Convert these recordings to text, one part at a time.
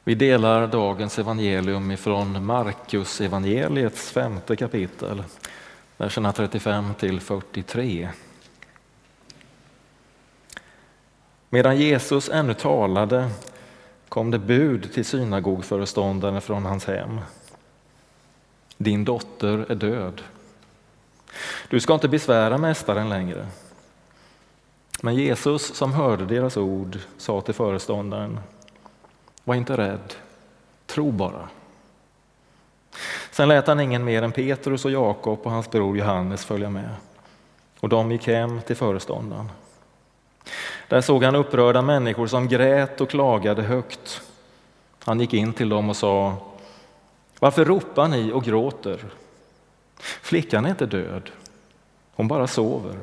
Vi delar dagens evangelium ifrån Markus evangeliets 5:e kapitel, verserna 35 till 43. Medan Jesus ännu talade kom det bud till synagogföreståndaren från hans hem. Din dotter är död. Du ska inte besvära mästaren längre. Men Jesus, som hörde deras ord, sa till föreståndaren: var inte rädd, tro bara. Sen lät han ingen mer än Petrus och Jakob och hans bror Johannes följa med. Och de gick hem till föreståndaren. Där såg han upprörda människor som grät och klagade högt. Han gick in till dem och sa: varför ropar ni och gråter? Flickan är inte död, hon bara sover.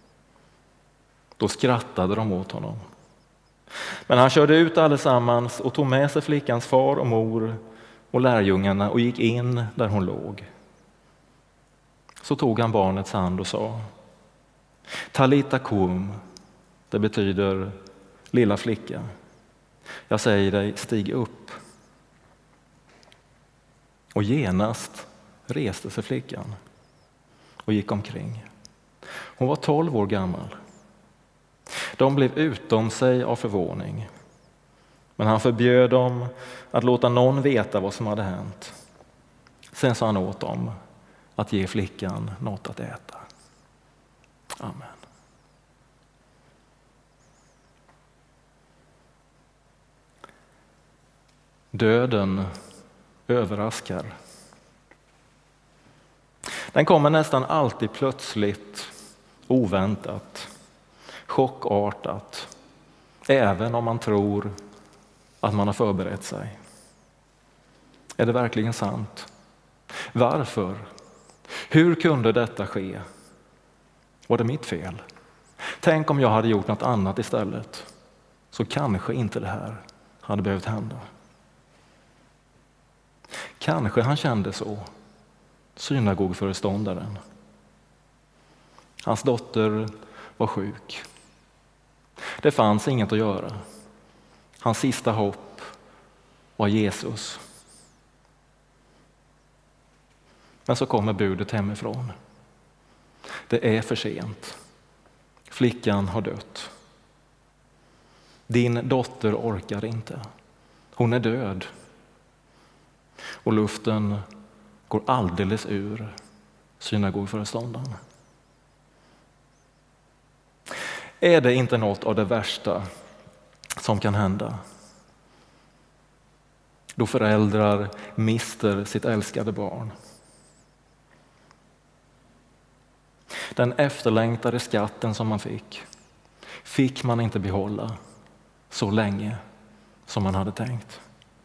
Då skrattade de åt honom. Men han körde ut allesammans och tog med sig flickans far och mor och lärjungarna och gick in där hon låg. Så tog han barnets hand och sa: Talita kum, det betyder lilla flicka. Jag säger dig, stig upp. Och genast reste sig flickan och gick omkring. Hon var 12 år gammal. De blev utom sig av förvåning. Men han förbjöd dem att låta någon veta vad som hade hänt. Sen sa han åt dem att ge flickan något att äta. Amen. Döden överraskar. Den kommer nästan alltid plötsligt, oväntat, chockartat, även om man tror att man har förberett sig. Är det verkligen sant? Varför? Hur kunde detta ske? Var det mitt fel? Tänk om jag hade gjort något annat istället, så kanske inte det här hade behövt hända. Kanske han kände så, synagogföreståndaren. Hans dotter var sjuk. Det fanns inget att göra. Hans sista hopp var Jesus. Men så kommer budet hemifrån. Det är för sent. Flickan har dött. Din dotter orkar inte. Hon är död. Och luften går alldeles ur synagogföreståndaren. Är det inte något av det värsta som kan hända? Då föräldrar mister sitt älskade barn. Den efterlängtade skatten som man fick man inte behålla så länge som man hade tänkt.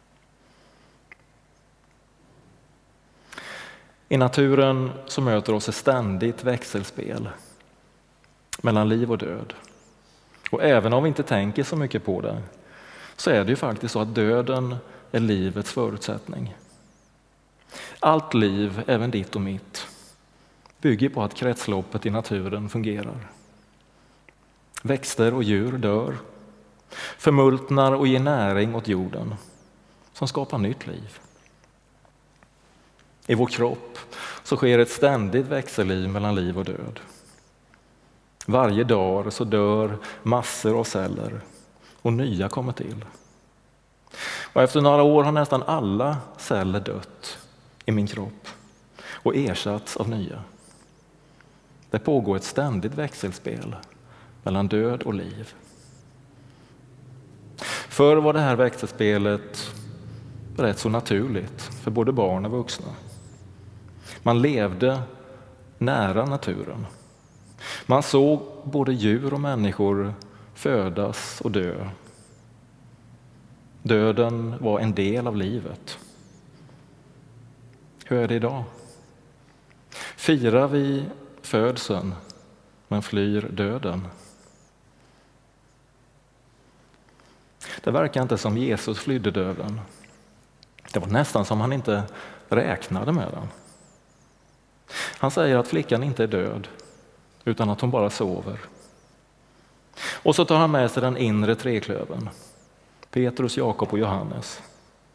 I naturen så möter oss ett ständigt växelspel mellan liv och död. Och även om vi inte tänker så mycket på det, så är det ju faktiskt så att döden är livets förutsättning. Allt liv, även ditt och mitt, bygger på att kretsloppet i naturen fungerar. Växter och djur dör, förmultnar och ger näring åt jorden som skapar nytt liv. I vår kropp så sker ett ständigt växelliv mellan liv och död. Varje dag så dör massor av celler och nya kommer till. Och efter några år har nästan alla celler dött i min kropp och ersatts av nya. Det pågår ett ständigt växelspel mellan död och liv. Förr var det här växelspelet rätt så naturligt för både barn och vuxna. Man levde nära naturen. Man såg både djur och människor födas och dö. Döden var en del av livet. Hur är det idag? Firar vi födseln men flyr döden? Det verkar inte som Jesus flydde döden. Det var nästan som han inte räknade med den. Han säger att flickan inte är död, utan att hon bara sover. Och så tar han med sig den inre treklövern, Petrus, Jakob och Johannes.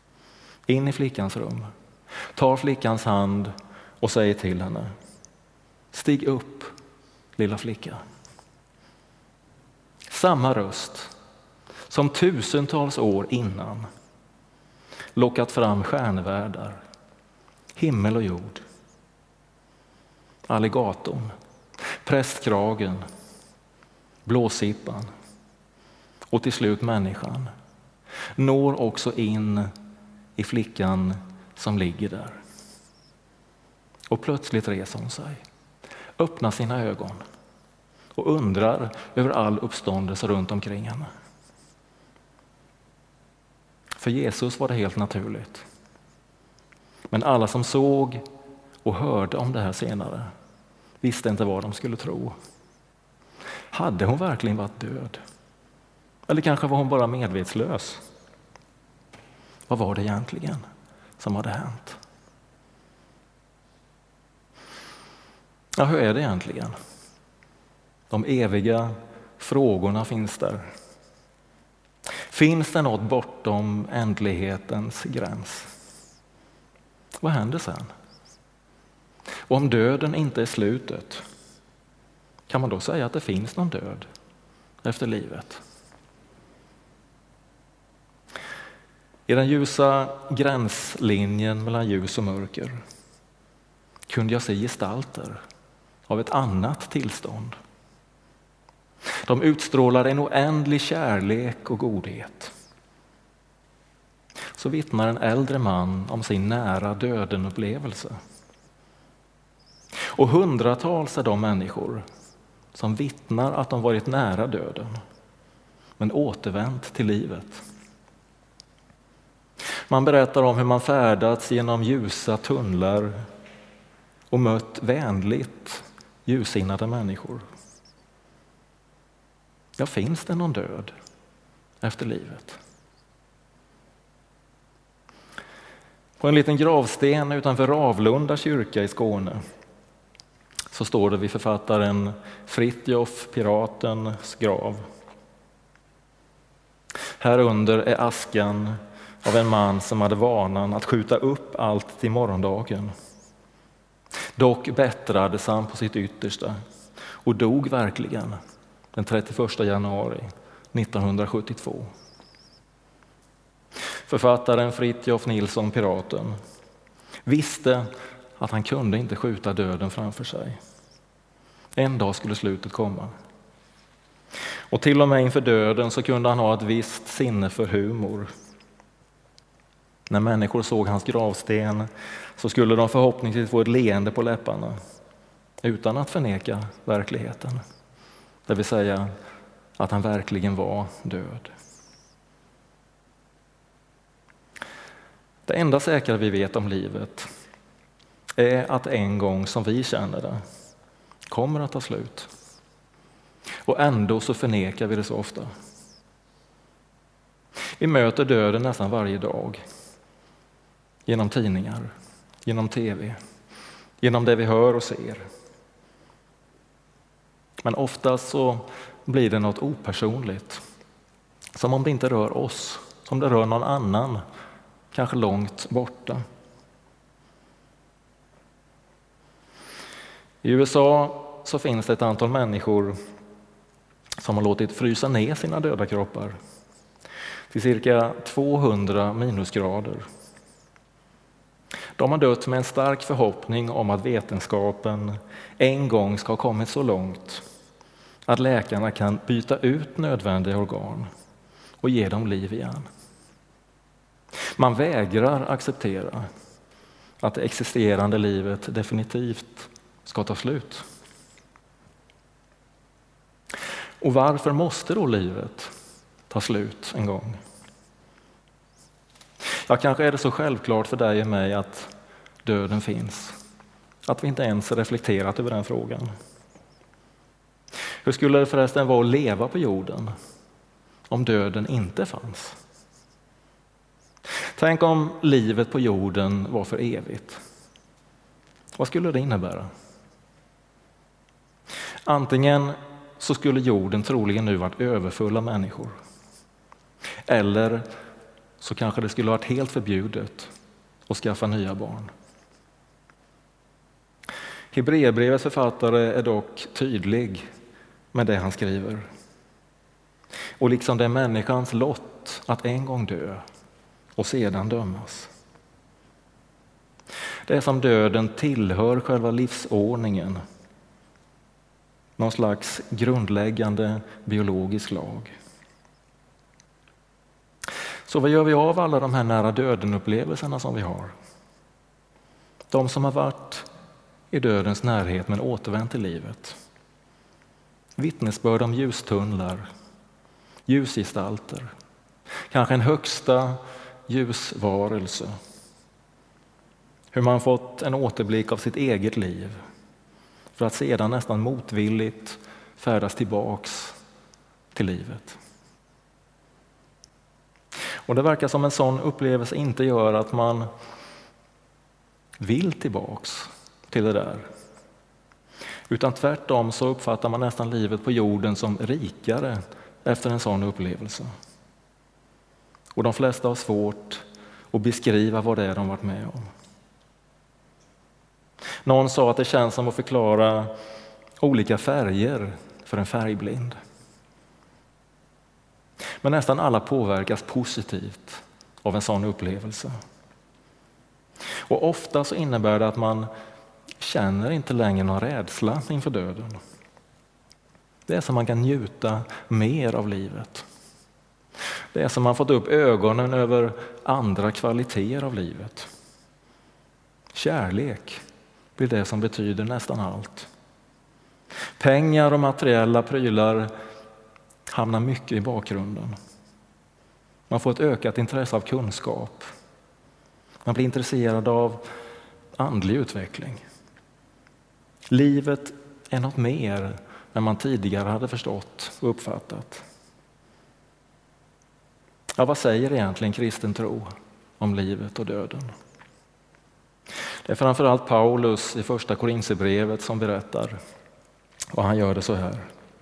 in i flickans rum, tar flickans hand och säger till henne: stig upp, lilla flicka. Samma röst som tusentals år innan lockat fram stjärnvärdar, himmel och jord, alligatorn, prästkragen, blåsippan och till slut människan, når också in i flickan som ligger där. Och plötsligt reser hon sig, öppnar sina ögon och undrar över all uppståndelse runt omkring henne. För Jesus var det helt naturligt. Men alla som såg och hörde om det här senare visste inte vad de skulle tro. Hade hon verkligen varit död? Eller kanske var hon bara medvetslös? Vad var det egentligen som hade hänt? Ja, hur är det egentligen? De eviga frågorna finns där. Finns det något bortom ändlighetens gräns? Vad händer sen? Och om döden inte är slutet, kan man då säga att det finns någon död efter livet? I den ljusa gränslinjen mellan ljus och mörker kunde jag se gestalter av ett annat tillstånd. De utstrålar en oändlig kärlek och godhet. Så vittnar en äldre man om sin nära döden-upplevelse. Och hundratals är de människor som vittnar att de varit nära döden, men återvänt till livet. Man berättar om hur man färdats genom ljusa tunnlar och mött vänligt ljussinnade människor. Ja, finns det någon död efter livet? På en liten gravsten utanför Ravlunda kyrka i Skåne så står det vid författaren Fritiof Piratens grav. Här under är askan av en man som hade vanan att skjuta upp allt till morgondagen. Dock bättrades han på sitt yttersta och dog verkligen den 31 januari 1972. Författaren Fritiof Nilsson Piraten visste att han kunde inte skjuta döden framför sig. En dag skulle slutet komma. Och till och med inför döden så kunde han ha ett visst sinne för humor. När människor såg hans gravsten så skulle de förhoppningsvis få ett leende på läpparna utan att förneka verkligheten. Det vill säga att han verkligen var död. Det enda säkra vi vet om livet är att en gång som vi känner det kommer att ta slut. Och ändå så förnekar vi det så ofta. Vi möter döden nästan varje dag. Genom tidningar, genom tv, genom det vi hör och ser. Men oftast så blir det något opersonligt. Som om det inte rör oss, som det rör någon annan, kanske långt borta. I USA så finns det ett antal människor som har låtit frysa ner sina döda kroppar till cirka 200 minusgrader. De har dött med en stark förhoppning om att vetenskapen en gång ska ha kommit så långt att läkarna kan byta ut nödvändiga organ och ge dem liv igen. Man vägrar acceptera att det existerande livet definitivt ska ta slut. Och varför måste då livet ta slut en gång? Ja, kanske är det så självklart för dig och mig att döden finns, att vi inte ens reflekterat över den frågan. Hur skulle det förresten vara att leva på jorden om döden inte fanns? Tänk om livet på jorden var för evigt. Vad skulle det innebära? Antingen så skulle jorden troligen nu varit överfull av människor. Eller så kanske det skulle varit helt förbjudet och skaffa nya barn. Hebreerbrevets författare är dock tydlig med det han skriver. Och liksom det är människans lott att en gång dö och sedan dömas. Det är som döden tillhör själva livsordningen. Någon slags grundläggande biologisk lag. Så vad gör vi av alla de här nära döden-upplevelserna som vi har? De som har varit i dödens närhet men återvänt till livet. Vittnesbörd om ljustunnlar, ljusgestalter, kanske en högsta ljusvarelse. Hur man fått en återblick av sitt eget liv för att sedan nästan motvilligt färdas tillbaks till livet. Och det verkar som en sån upplevelse inte gör att man vill tillbaks till det där. Utan tvärtom så uppfattar man nästan livet på jorden som rikare efter en sån upplevelse. Och de flesta har svårt att beskriva vad det är de varit med om. Någon sa att det känns som att förklara olika färger för en färgblind. Men nästan alla påverkas positivt av en sån upplevelse. Och ofta så innebär det att man känner inte längre någon rädsla inför döden. Det är som man kan njuta mer av livet. Det är som man fått upp ögonen över andra kvaliteter av livet. Kärlek blir det som betyder nästan allt. Pengar och materiella prylar hamnar mycket i bakgrunden. Man får ett ökat intresse av kunskap. Man blir intresserad av andlig utveckling. Livet är något mer än man tidigare hade förstått och uppfattat. Ja, vad säger egentligen kristen tro om livet och döden? Det är framförallt Paulus i första Korinthierbrevet som berättar, och han gör det så här.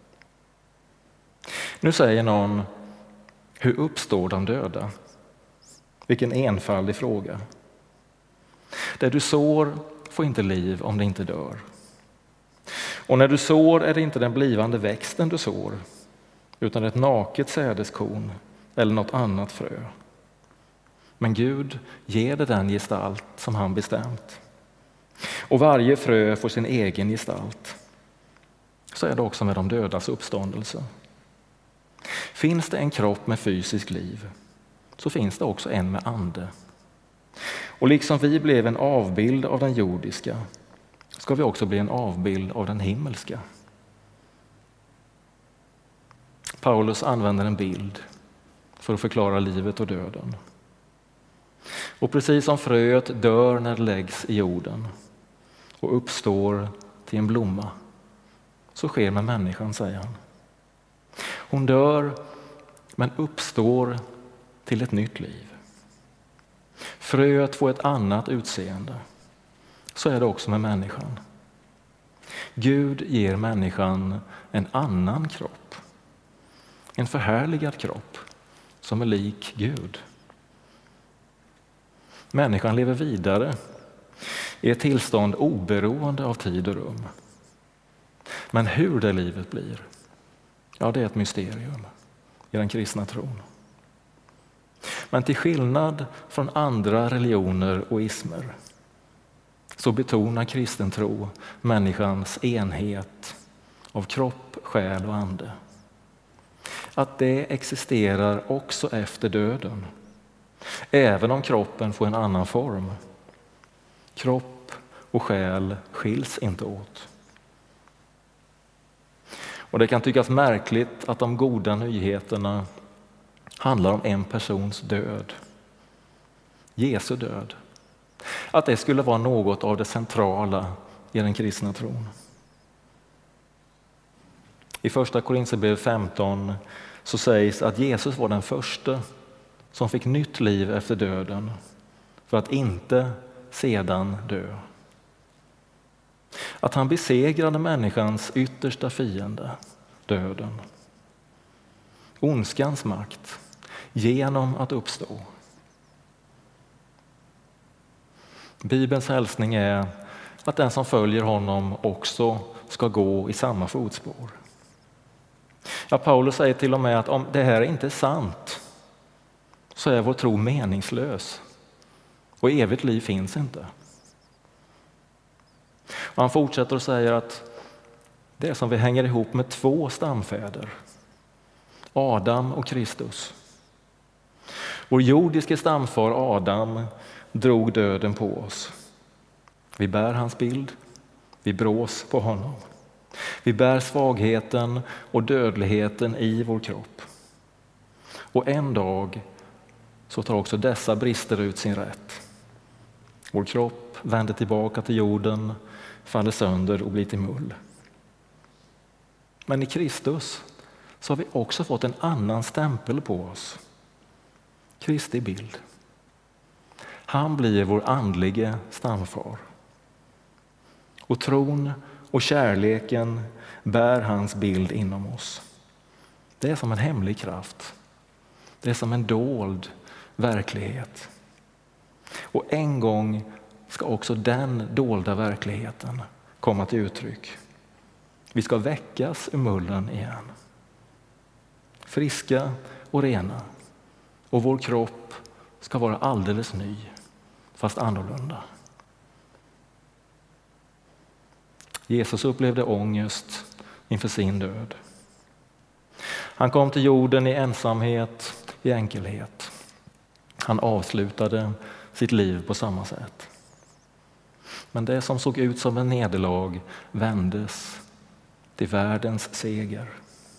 Nu säger någon, hur uppstår de döda? Vilken enfaldig fråga. Det du sår får inte liv om det inte dör. Och när du sår är det inte den blivande växten du sår, utan ett naket sädeskorn eller något annat frö. Men Gud ger det den gestalt som han bestämt. Och varje frö får sin egen gestalt. Så är det också med de dödas uppståndelse. Finns det en kropp med fysisk liv, så finns det också en med ande. Och liksom vi blev en avbild av den jordiska, ska vi också bli en avbild av den himmelska. Paulus använder en bild för att förklara livet och döden. Och precis som fröet dör när det läggs i jorden och uppstår till en blomma, så sker med människan, säger han. Hon dör men uppstår till ett nytt liv. Fröet får ett annat utseende. Så är det också med människan. Gud ger människan en annan kropp. En förhärligad kropp som är lik Gud. Människan lever vidare i ett tillstånd oberoende av tid och rum. Men hur det livet blir, ja, det är ett mysterium i den kristna tron. Men till skillnad från andra religioner och ismer så betonar kristen tro människans enhet av kropp, själ och ande. Att det existerar också efter döden, även om kroppen får en annan form. Kropp och själ skiljs inte åt. Och det kan tyckas märkligt att de goda nyheterna handlar om en persons död. Jesu död. Att det skulle vara något av det centrala i den kristna tron. I första Korinthierbrevet 15 så sägs att Jesus var den första som fick nytt liv efter döden för att inte sedan dö. Att han besegrade människans yttersta fiende, döden. Ondskans makt genom att uppstå. Bibelns hälsning är att den som följer honom också ska gå i samma fotspår. Ja, Paulus säger till och med att om det här inte är sant så är vår tro meningslös och evigt liv finns inte. Och han fortsätter och säger att det är som vi hänger ihop med två stamfäder, Adam och Kristus. Vår jordiske stamfar Adam drog döden på oss. Vi bär hans bild, vi brås på honom. Vi bär svagheten och dödligheten i vår kropp. Och en dag så tar också dessa brister ut sin rätt. Vår kropp vänder tillbaka till jorden, faller sönder och blir till mull. Men i Kristus så har vi också fått en annan stämpel på oss. Kristi bild. Han blir vår andlige stamfar. Och tron och kärleken bär hans bild inom oss. Det är som en hemlig kraft. Det är som en dold verklighet. Och en gång ska också den dolda verkligheten komma till uttryck. Vi ska väckas ur mullen igen. Friska och rena. Och vår kropp ska vara alldeles ny, fast annorlunda. Jesus upplevde ångest inför sin död. Han kom till jorden i ensamhet, i enkelhet. Han avslutade sitt liv på samma sätt. Men det som såg ut som en nederlag vändes till världens seger.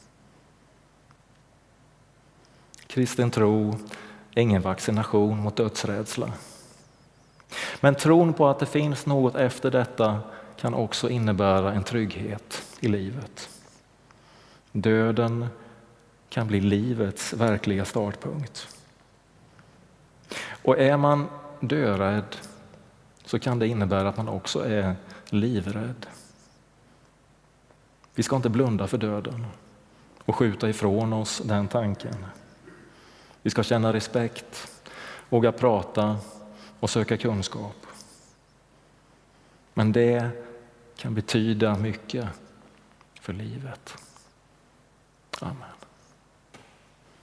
Kristen tro är ingen vaccination mot dödsrädsla. Men tron på att det finns något efter detta kan också innebära en trygghet i livet. Döden kan bli livets verkliga startpunkt. Och är man dörädd så kan det innebära att man också är livrädd. Vi ska inte blunda för döden och skjuta ifrån oss den tanken. Vi ska känna respekt, våga prata och söka kunskap. Men det kan betyda mycket för livet. Amen.